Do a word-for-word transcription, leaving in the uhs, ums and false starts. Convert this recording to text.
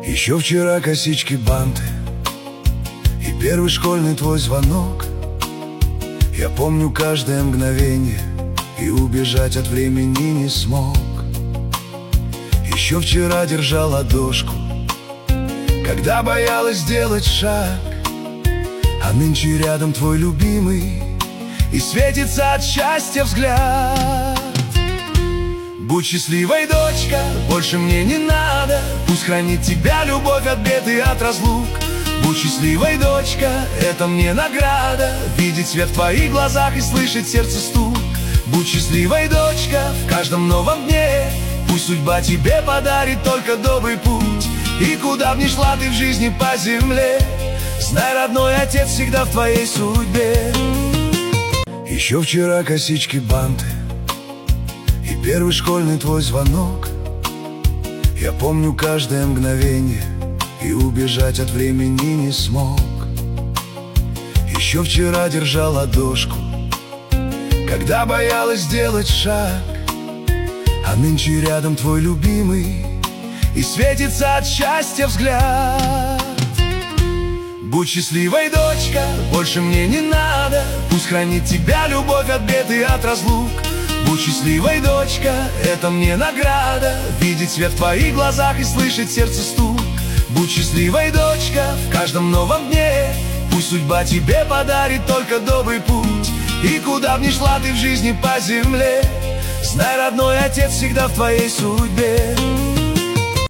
Еще вчера косички, банты и первый школьный твой звонок. Я помню каждое мгновение и убежать от времени не смог. Еще вчера держал ладошку, когда боялась сделать шаг, а нынче рядом твой любимый, и светится от счастья взгляд. Будь счастливой, дочка, больше мне не надо, пусть хранит тебя любовь от бед и от разлук. Будь счастливой, дочка, это мне награда, видеть свет в твоих глазах и слышать сердце стук. Будь счастливой, дочка, в каждом новом дне пусть судьба тебе подарит только добрый путь. И куда б ни шла ты в жизни по земле, знай, родной отец всегда в твоей судьбе. Еще вчера косички, банты и первый школьный твой звонок. Я помню каждое мгновение и убежать от времени не смог. Еще вчера держал ладошку, когда боялась сделать шаг, а нынче рядом твой любимый, и светится от счастья взгляд. Будь счастливой, дочка, больше мне не надо, пусть хранит тебя любовь от бед и от разлук. Будь счастливой, дочка, это мне награда, видеть свет в твоих глазах и слышать сердце стук. Будь счастливой, дочка, в каждом новом дне пусть судьба тебе подарит только добрый путь. И куда б ни шла ты в жизни по земле, знай, родной отец всегда в твоей судьбе.